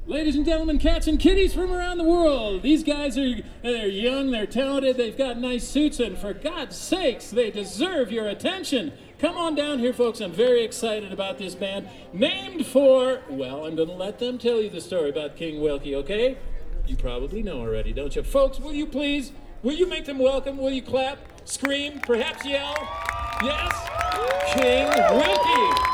Ladies and gentlemen, cats and kitties from around the world. These guys they're young, they're talented, they've got nice suits, and for God's sakes, they deserve your attention. Come on down here, folks. I'm very excited about this band. Named for, well, I'm going to let them tell you the story about King Wilkie, okay? You probably know already, don't you? Folks, will you please, will you make them welcome? Will you clap, scream, perhaps yell? Yes? King Wilkie.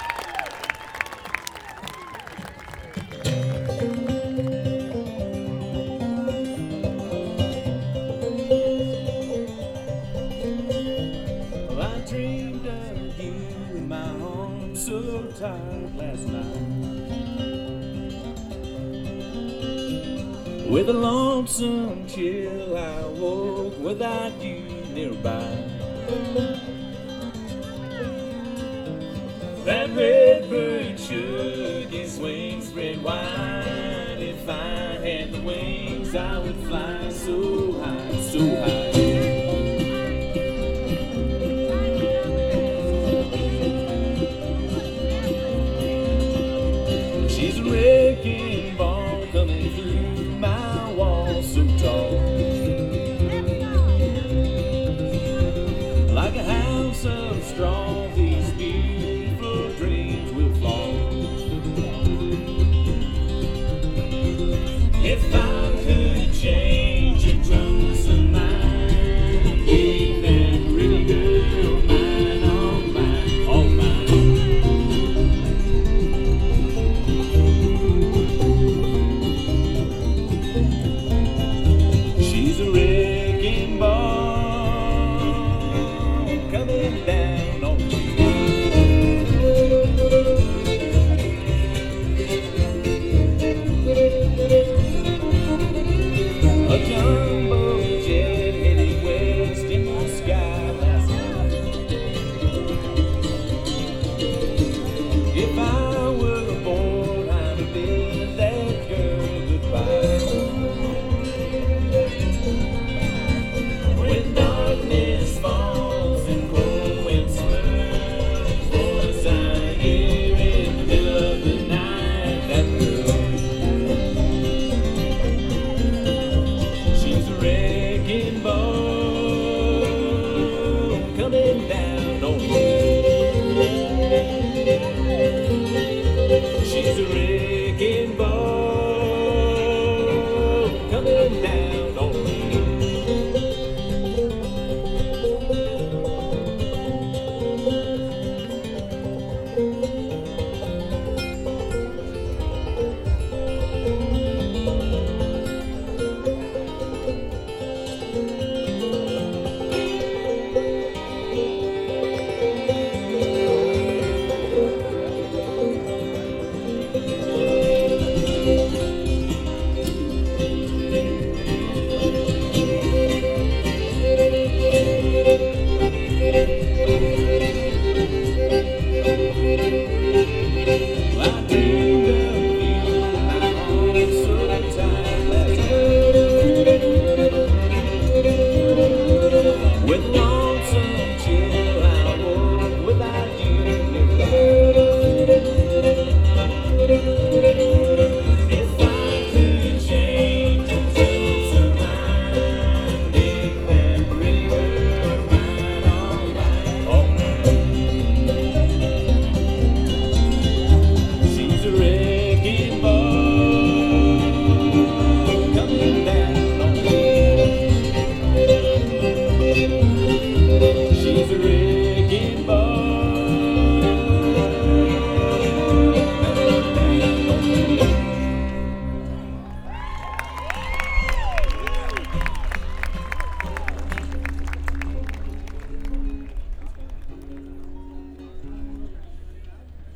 So tired last night, with a lonesome chill I woke without you nearby. That red bird shook his wings spread wide. If I had the wings I would fly so high, so high. She's a wrecking